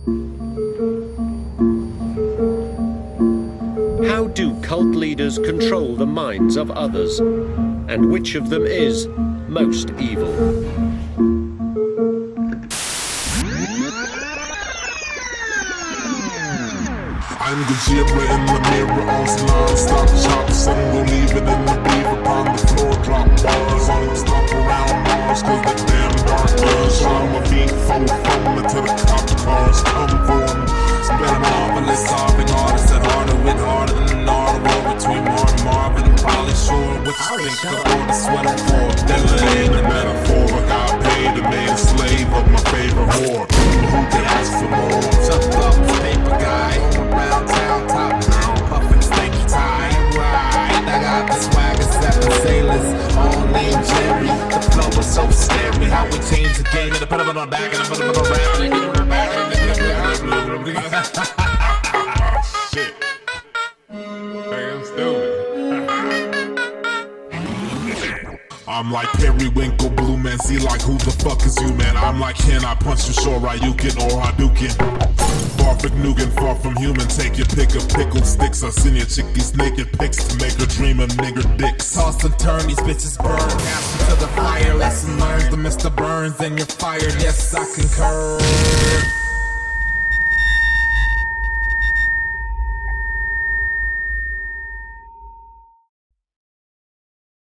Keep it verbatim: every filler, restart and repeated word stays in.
How do cult leaders control the minds of others? And which of them is most evil? I'm the zebra in the mirror on salon, stop shop, some go leave it in the beaver upon the floor, drop bars on them, stomp around Mars, cause the damn dark does. I'm a beat foe, phone until the cop cars come for them. Spell marvelous, solving artists that harder with harder than an art war between Mark Marvin and Polly Shore. Which think the border sweater for? Devil ain't a metaphor, I got paid and made a slave of my favorite whore. Who they ask for more? Tough up, paper guy, around town, top down, puffin' stanky tie. Right, I got the swagger, seven sailors, all named Jerry. The flow was so scary, how we changed the game. And I put it on my back, and I put it on my back, and I put it on my back. Shit. Hey, I'm stupid. I'm like Periwinkle, Blue Man, see like who the fuck is you, man? I'm like, can I punch you, sure, Ryukin or Hadouken? Barfik Nugan, far from human, take your pick of pickled sticks. I send your chickies naked pics to make her dream of nigger dicks. Toss and turn, these bitches burn, gas into the fire. Lesson learned to Mister Burns, and you're fired, yes, I concur.